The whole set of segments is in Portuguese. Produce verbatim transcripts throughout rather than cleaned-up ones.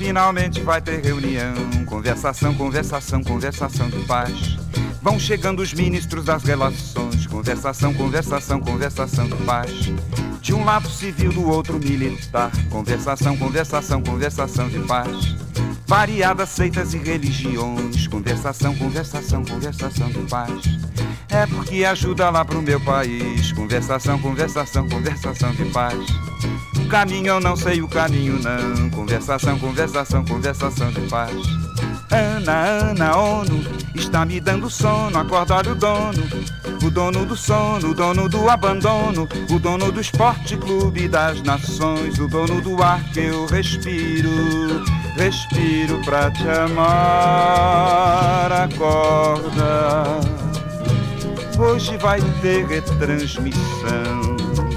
finalmente vai ter reunião. Conversação, conversação, conversação de paz. Vão chegando os ministros das relações. Conversação, conversação, conversação de paz. De um lado civil, do outro militar. Conversação, conversação, conversação de paz. Variadas seitas e religiões. Conversação, conversação, conversação de paz. É porque ajuda lá pro meu país. Conversação, conversação, conversação de paz. O caminho eu não sei o caminho não. Conversação, conversação, conversação de paz. Ana, Ana, ONU, está me dando sono. Acorda, olha o dono. O dono do sono, o dono do abandono. O dono do esporte clube das nações. O dono do ar que eu respiro. Respiro pra te amar. Acorda. Hoje vai ter retransmissão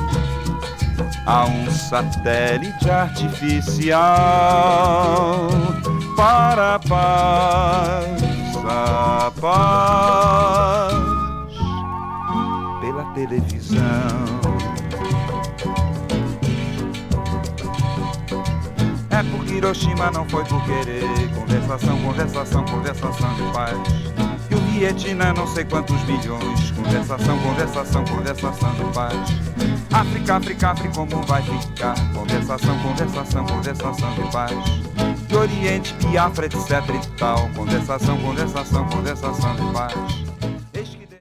a um satélite artificial para a paz, a paz pela televisão. É porque Hiroshima não foi por querer. Conversação, conversação, conversação de paz. E o Vietnã não sei quantos milhões. Conversação, conversação, conversação de paz. África, África, África, como vai ficar? Conversação, conversação, conversação de paz. Do Oriente, Biafra, etc e tal. Conversação, conversação, conversação de paz.